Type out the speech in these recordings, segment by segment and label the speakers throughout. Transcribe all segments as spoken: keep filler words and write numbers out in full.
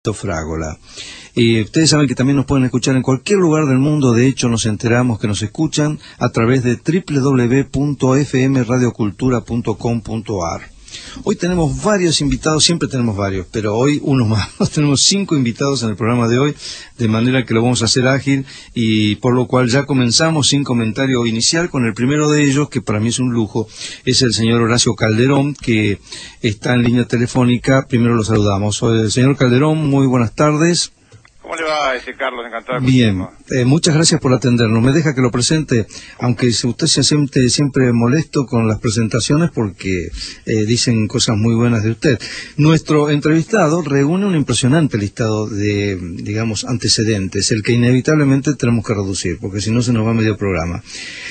Speaker 1: Frágola. Y ustedes saben que también nos pueden escuchar en cualquier lugar del mundo. De hecho, nos enteramos que nos escuchan a través de doble u doble u doble u punto f m radio cultura punto com punto a r. Hoy tenemos varios invitados, siempre tenemos varios, pero hoy uno más. Tenemos cinco invitados en el programa de hoy, de manera que lo vamos a hacer ágil, y por lo cual ya comenzamos sin comentario inicial con el primero de ellos, que para mí es un lujo. Es el señor Horacio Calderón, que está en línea telefónica. Primero lo saludamos. El señor Calderón, muy buenas tardes.
Speaker 2: ¿Cómo le va, ese Carlos? Encantado de
Speaker 1: Bien, eh, muchas gracias por atendernos. Me deja que lo presente, aunque usted se siente siempre molesto con las presentaciones porque eh, dicen cosas muy buenas de usted. Nuestro entrevistado reúne un impresionante listado de, digamos, antecedentes, el que inevitablemente tenemos que reducir, porque si no se nos va medio programa.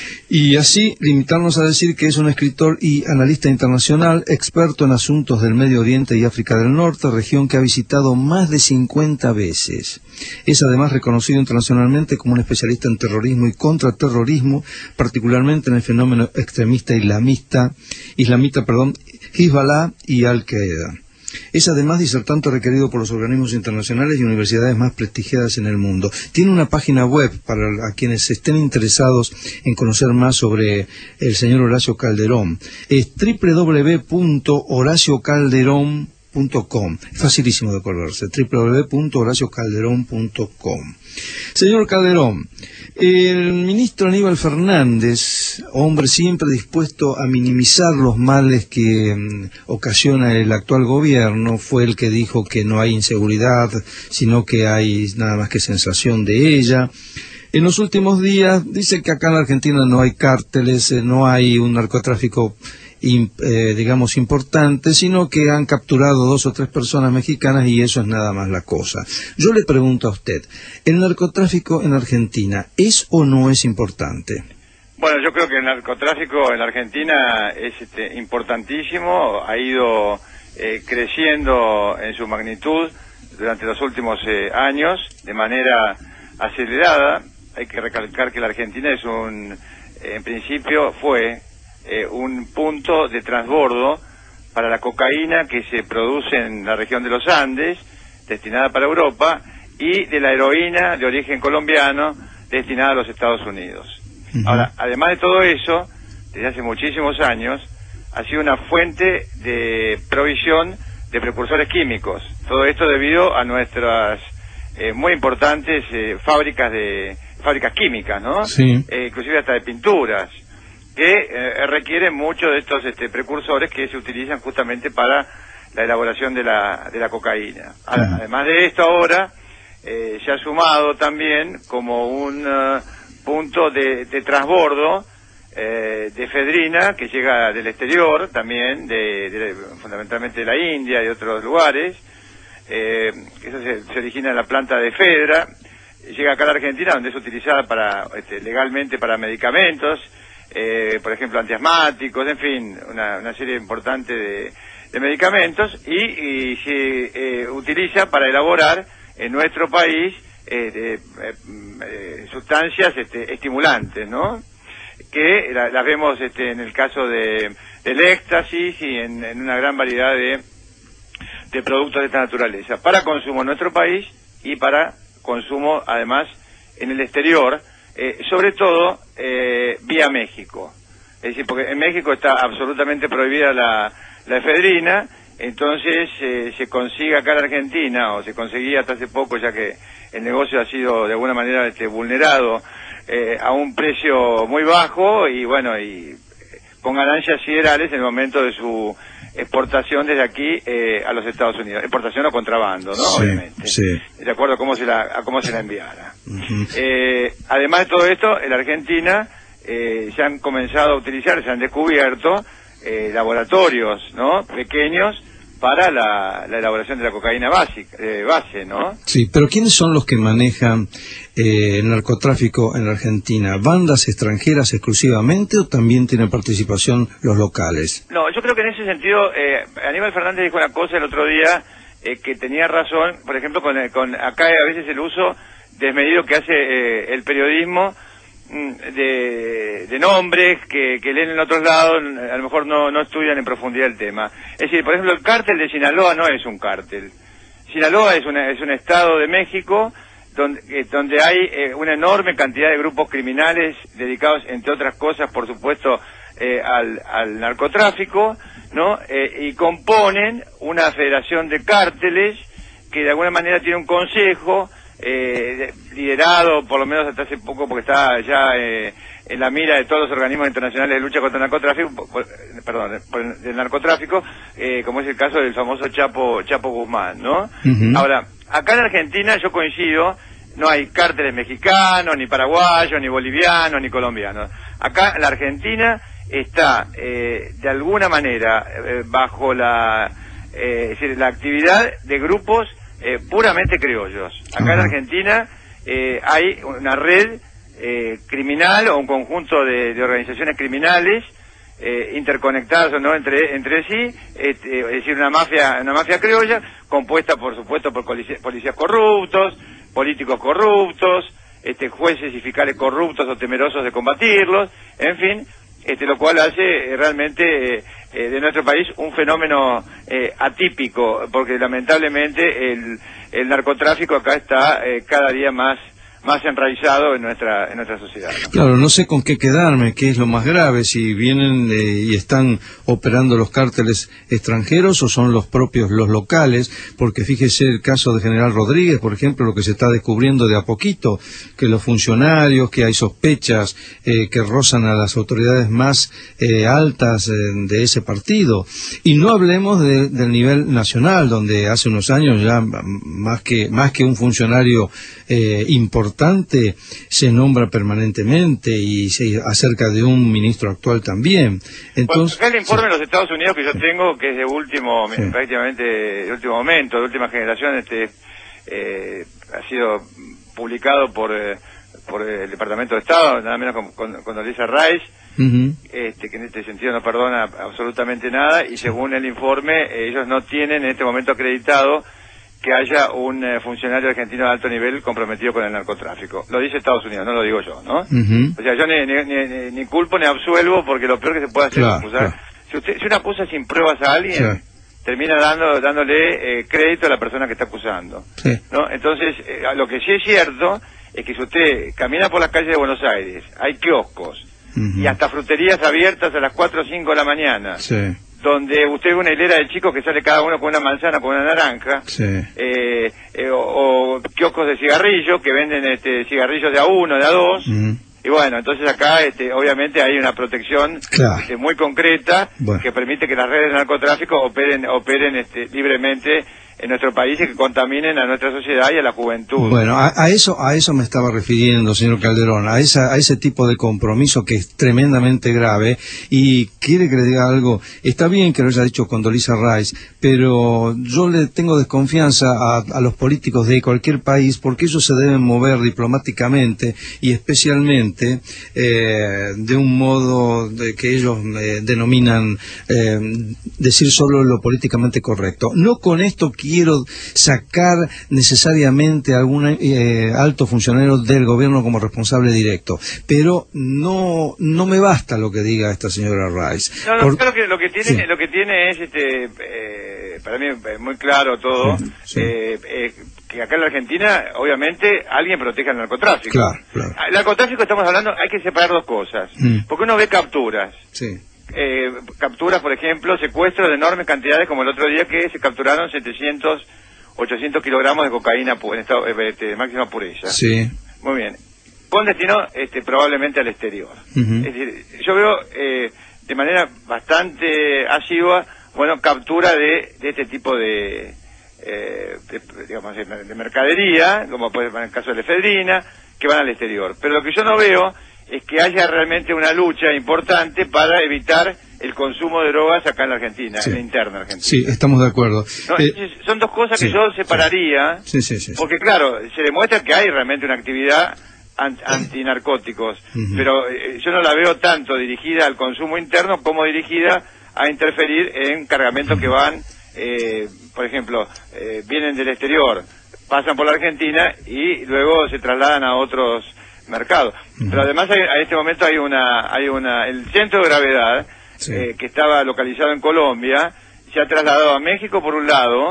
Speaker 1: Y así limitarnos a decir que es un escritor y analista internacional, experto en asuntos del Medio Oriente y África del Norte, región que ha visitado más de cincuenta veces. Es además reconocido internacionalmente como un especialista en terrorismo y contraterrorismo, particularmente en el fenómeno extremista islamista, islamita, perdón, Hezbollah y Al-Qaeda. Es además disertante requerido por los organismos internacionales y universidades más prestigiadas en el mundo. Tiene una página web para a quienes estén interesados en conocer más sobre el señor Horacio Calderón. Es doble u doble u doble u punto horacio calderón punto com. Es facilísimo de acordarse, doble u doble u doble u punto horacio calderón punto com. Señor Calderón, el ministro Aníbal Fernández, hombre siempre dispuesto a minimizar los males que um, ocasiona el actual gobierno, fue el que dijo que no hay inseguridad, sino que hay nada más que sensación de ella. En los últimos días dice que acá en la Argentina no hay cárteles, eh, no hay un narcotráfico Eh, digamos importante, sino que han capturado dos o tres personas mexicanas y eso es nada más la cosa. Yo le pregunto a usted, ¿el narcotráfico en Argentina es o no es importante?
Speaker 2: Bueno, yo creo que el narcotráfico en Argentina es este, importantísimo, ha ido eh, creciendo en su magnitud durante los últimos eh, años de manera acelerada. Hay que recalcar que la Argentina es un, eh, en principio fue Eh, un punto de transbordo para la cocaína que se produce en la región de los Andes, destinada para Europa, y de la heroína de origen colombiano, destinada a los Estados Unidos. Uh-huh. Ahora, además de todo eso, desde hace muchísimos años, ha sido una fuente de provisión de precursores químicos. Todo esto debido a nuestras eh, muy importantes eh, fábricas de fábricas químicas, ¿no? Sí. Eh, inclusive hasta de pinturas, que eh, requieren muchos de estos este, precursores que se utilizan justamente para la elaboración de la, de la cocaína. Uh-huh. Además de esto, ahora eh, se ha sumado también como un uh, punto de, de transbordo eh, de efedrina que llega del exterior también, de, de, fundamentalmente de la India y otros lugares. Eh, eso se, se origina en la planta de efedra, llega acá a la Argentina, donde es utilizada para este, legalmente para medicamentos, Eh, por ejemplo, antiasmáticos, en fin, una, una serie importante de, de medicamentos, y, y se eh, utiliza para elaborar en nuestro país eh, de, eh, eh, sustancias este, estimulantes, ¿no? Que las la vemos este, en el caso de, del éxtasis y en, en una gran variedad de, de productos de esta naturaleza, para consumo en nuestro país y para consumo, además, en el exterior. Eh, sobre todo eh, vía México, es decir, porque en México está absolutamente prohibida la, la efedrina, entonces eh, se consigue acá en Argentina, o se conseguía hasta hace poco, ya que el negocio ha sido de alguna manera este, vulnerado, eh, a un precio muy bajo y bueno, y con ganancias siderales en el momento de su exportación desde aquí eh, a los Estados Unidos, exportación o contrabando, ¿no? Sí, obviamente, sí. De acuerdo a cómo se la, a cómo se la enviara. Uh-huh. Eh, además de todo esto, en la Argentina eh, se han comenzado a utilizar, se han descubierto eh, laboratorios, ¿no? Pequeños para la, la elaboración de la cocaína básica, eh, base, ¿no?
Speaker 1: Sí, pero ¿quiénes son los que manejan eh, el narcotráfico en la Argentina? ¿Bandas extranjeras exclusivamente o también tienen participación los locales?
Speaker 2: No, yo creo que en ese sentido, eh, Aníbal Fernández dijo una cosa el otro día eh, que tenía razón, por ejemplo, con, con acá a veces el uso desmedido que hace eh, el periodismo de, de nombres que, que leen en otros lados, a lo mejor no, no estudian en profundidad el tema. Es decir, por ejemplo, el cártel de Sinaloa no es un cártel, Sinaloa es, una, es un estado de México donde, eh, donde hay eh, una enorme cantidad de grupos criminales dedicados, entre otras cosas, por supuesto, eh, al, al narcotráfico, ¿no? Eh, y componen una federación de cárteles que de alguna manera tiene un consejo eh, liderado, por lo menos hasta hace poco, porque está ya eh, en la mira de todos los organismos internacionales de lucha contra el narcotráfico, por, perdón, por el, del narcotráfico, eh, como es el caso del famoso Chapo Chapo Guzmán, ¿no? Uh-huh. Ahora, acá en Argentina yo coincido, no hay cárteles mexicanos, ni paraguayos, ni bolivianos, ni colombianos. Acá en la Argentina está, eh, de alguna manera, eh, bajo la, eh, es decir, la actividad de grupos eh, puramente criollos. Acá uh-huh. en Argentina eh, hay una red eh, criminal o un conjunto de, de organizaciones criminales eh, interconectadas o no entre entre sí, este, es decir, una mafia una mafia criolla compuesta, por supuesto, por policías, policías corruptos, políticos corruptos, este, jueces y fiscales corruptos o temerosos de combatirlos, en fin, este, lo cual hace eh, realmente eh, eh, de nuestro país un fenómeno eh, atípico, porque lamentablemente el, el narcotráfico acá está eh, cada día más más enraizado en nuestra en nuestra sociedad, ¿no?
Speaker 1: Claro, no sé con qué quedarme, qué es lo más grave, si vienen eh, y están operando los cárteles extranjeros o son los propios, los locales, porque fíjese el caso de General Rodríguez, por ejemplo, lo que se está descubriendo de a poquito, que los funcionarios, que hay sospechas eh, que rozan a las autoridades más eh, altas eh, de ese partido. Y no hablemos de, del nivel nacional, donde hace unos años ya más que, más que un funcionario eh, importante, se nombra permanentemente y se acerca de un ministro actual también. Entonces,
Speaker 2: bueno, acá el informe sí. de los Estados Unidos que yo tengo, que es de último, sí. prácticamente de último momento, de última generación, este eh, ha sido publicado por eh, por el Departamento de Estado, nada menos con, con, con Condoleezza Rice, uh-huh. este, que en este sentido no perdona absolutamente nada, y según el informe, eh, ellos no tienen en este momento acreditado que haya un eh, funcionario argentino de alto nivel comprometido con el narcotráfico. Lo dice Estados Unidos, no lo digo yo, ¿no? Uh-huh. O sea, yo ni, ni, ni, ni culpo ni absuelvo, porque lo peor que se puede hacer claro, es acusar. Claro. Si usted si uno acusa sin pruebas a alguien, sí. termina dando dándole eh, crédito a la persona que está acusando, sí. ¿no? Entonces, eh, lo que sí es cierto es que si usted camina por las calles de Buenos Aires, hay kioscos uh-huh. y hasta fruterías abiertas a las cuatro o cinco de la mañana, sí. donde usted ve una hilera de chicos que sale cada uno con una manzana, con una naranja, sí. eh, eh, o, o kioscos de cigarrillos que venden este cigarrillos de a uno, de a dos, mm. y bueno, entonces acá este, obviamente hay una protección claro. este, muy concreta bueno. que permite que las redes de narcotráfico operen, operen este, libremente en nuestro país y que contaminen a nuestra sociedad y a la juventud.
Speaker 1: Bueno, a, a eso a eso me estaba refiriendo, señor Calderón, a esa a ese tipo de compromiso que es tremendamente grave. Y quiere que le diga algo, está bien que lo haya dicho Condoleezza Rice, pero yo le tengo desconfianza a, a los políticos de cualquier país, porque ellos se deben mover diplomáticamente y especialmente eh, de un modo de que ellos eh, denominan eh, decir solo lo políticamente correcto. No con esto quiero sacar necesariamente a algún eh, alto funcionario del gobierno como responsable directo, pero no no me basta lo que diga esta señora Rice.
Speaker 2: No, no, Por... creo que lo que tiene sí. lo que tiene es este eh, para mí es muy claro todo, sí, sí. Eh, eh, que acá en la Argentina obviamente alguien protege al narcotráfico.
Speaker 1: Claro, claro.
Speaker 2: El narcotráfico estamos hablando, hay que separar dos cosas, mm. porque uno ve capturas. Sí. Eh, capturas, por ejemplo, secuestros de enormes cantidades, como el otro día que se capturaron setecientos, ochocientos kilogramos de cocaína en estado este, de máxima pureza.
Speaker 1: Sí.
Speaker 2: Muy bien. Con destino este, probablemente al exterior. Uh-huh. Es decir, yo veo eh, de manera bastante asidua, bueno, captura de, de este tipo de, eh, de, digamos, de mercadería, como puede ser en el caso de la efedrina, que van al exterior. Pero lo que yo no veo es que haya realmente una lucha importante para evitar el consumo de drogas acá en la Argentina, sí. en la interna argentina.
Speaker 1: Sí, estamos de acuerdo.
Speaker 2: No, eh, son dos cosas que sí, yo separaría,
Speaker 1: sí. Sí, sí, sí,
Speaker 2: porque claro, se demuestra que hay realmente una actividad ant antinarcóticos, uh-huh. pero eh, yo no la veo tanto dirigida al consumo interno como dirigida a interferir en cargamentos uh-huh. que van, eh, por ejemplo, eh, vienen del exterior, pasan por la Argentina y luego se trasladan a otros mercado. Uh-huh. Pero además hay, a este momento hay una hay una el centro de gravedad sí. eh, que estaba localizado en Colombia se ha trasladado a México por un lado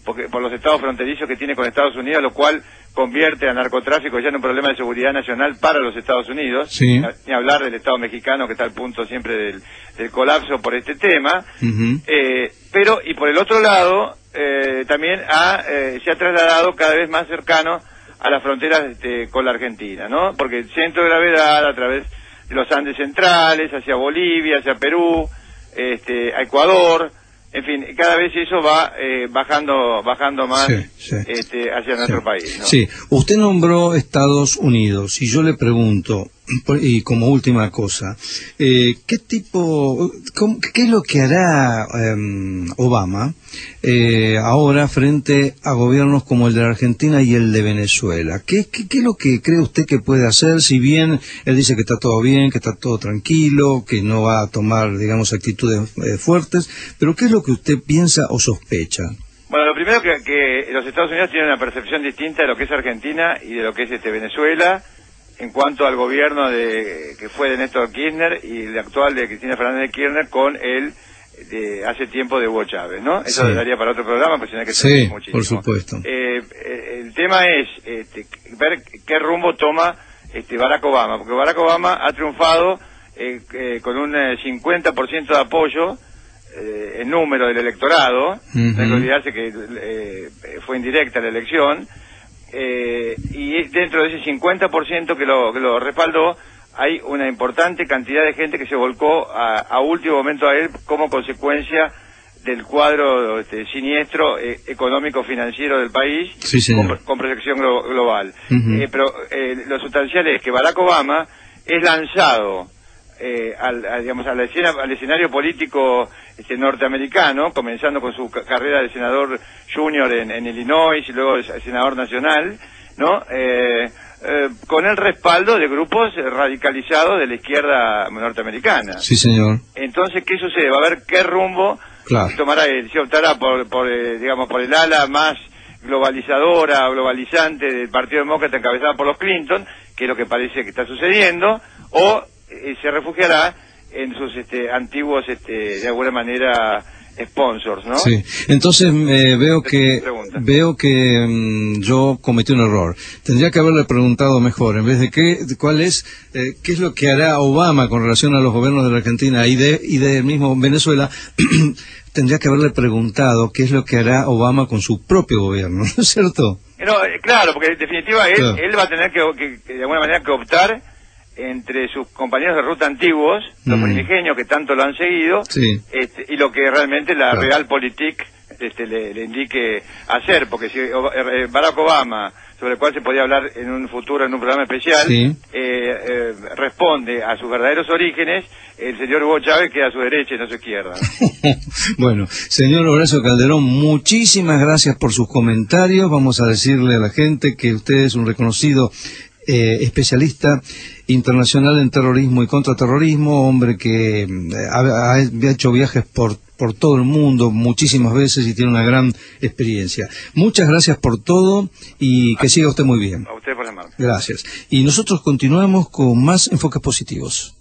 Speaker 2: porque por los estados fronterizos que tiene con Estados Unidos, lo cual convierte al narcotráfico ya en un problema de seguridad nacional para los Estados Unidos,
Speaker 1: sí.
Speaker 2: Ni hablar del Estado mexicano, que está al punto siempre del, del colapso por este tema,
Speaker 1: uh-huh.
Speaker 2: eh, pero, y por el otro lado, eh, también ha, eh, se ha trasladado cada vez más cercano a las fronteras este, con la Argentina, ¿no? Porque el centro de gravedad, a través de los Andes centrales, hacia Bolivia, hacia Perú, este, a Ecuador, en fin, cada vez eso va eh, bajando bajando más
Speaker 1: sí, sí.
Speaker 2: Este, hacia nuestro
Speaker 1: sí.
Speaker 2: país, ¿no?
Speaker 1: Sí, usted nombró Estados Unidos y yo le pregunto, y como última cosa, eh, ¿qué tipo, cómo, qué es lo que hará eh, Obama eh, ahora frente a gobiernos como el de la Argentina y el de Venezuela? ¿Qué, qué, ¿Qué es lo que cree usted que puede hacer? Si bien él dice que está todo bien, que está todo tranquilo, que no va a tomar, digamos, actitudes eh, fuertes, pero ¿qué es lo que usted piensa o sospecha?
Speaker 2: Bueno, lo primero que, que los Estados Unidos tienen una percepción distinta de lo que es Argentina y de lo que es este Venezuela en cuanto al gobierno de que fue de Néstor Kirchner y el actual de Cristina Fernández de Kirchner con el de hace tiempo de Hugo Chávez, ¿no? Eso
Speaker 1: sí.
Speaker 2: daría para otro programa, pues tiene que
Speaker 1: sí,
Speaker 2: muchísimo.
Speaker 1: por supuesto.
Speaker 2: Eh, el tema es este, ver qué rumbo toma este Barack Obama, porque Barack Obama ha triunfado eh, eh, con un eh, cincuenta por ciento de apoyo eh, en número del electorado,
Speaker 1: uh-huh.
Speaker 2: no hay que olvidarse que eh, fue indirecta la elección, eh, y dentro de ese cincuenta por ciento que lo, que lo respaldó, hay una importante cantidad de gente que se volcó a, a último momento a él como consecuencia del cuadro este, siniestro eh, económico-financiero del país,
Speaker 1: sí,
Speaker 2: con, con proyección glo global.
Speaker 1: Uh-huh.
Speaker 2: eh, pero eh, lo sustancial es que Barack Obama es lanzado eh, al, a, digamos, a la escena, al escenario político este, norteamericano, comenzando con su ca carrera de senador junior en, en Illinois y luego de senador nacional, ¿no? Eh, eh, con el respaldo de grupos radicalizados de la izquierda norteamericana.
Speaker 1: Sí, señor.
Speaker 2: Entonces, ¿qué sucede? Va a ver qué rumbo
Speaker 1: claro.
Speaker 2: tomará él. Si optará por, por eh, digamos, por el ala más globalizadora, globalizante del Partido Demócrata encabezada por los Clinton, que es lo que parece que está sucediendo, o eh, se refugiará en sus este, antiguos, este, de alguna manera, sponsors, ¿no?
Speaker 1: Sí, entonces eh, veo que veo que mm, yo cometí un error. Tendría que haberle preguntado mejor, en vez de qué, cuál es, eh, qué es lo que hará Obama con relación a los gobiernos de la Argentina y de y del mismo Venezuela. Tendría que haberle preguntado qué es lo que hará Obama con su propio gobierno, ¿no es cierto?
Speaker 2: No, eh, claro, porque en definitiva él,
Speaker 1: claro.
Speaker 2: él va a tener que, que, que de alguna manera que optar entre sus compañeros de ruta antiguos, los
Speaker 1: mm.
Speaker 2: primigenios que tanto lo han seguido,
Speaker 1: sí.
Speaker 2: este, y lo que realmente la
Speaker 1: claro.
Speaker 2: Realpolitik este, le, le indique hacer, porque si eh, Barack Obama, sobre el cual se podía hablar en un futuro, en un programa especial,
Speaker 1: sí.
Speaker 2: eh, eh, responde a sus verdaderos orígenes, el señor Hugo Chávez queda a su derecha y no a su izquierda.
Speaker 1: Bueno, señor Horacio Calderón, muchísimas gracias por sus comentarios. Vamos a decirle a la gente que usted es un reconocido eh, especialista internacional en terrorismo y contraterrorismo, hombre que eh, ha, ha hecho viajes por por todo el mundo muchísimas veces y tiene una gran experiencia. Muchas gracias por todo y que siga usted muy bien.
Speaker 2: A usted por llamar.
Speaker 1: Gracias. Y nosotros continuamos con más enfoques positivos.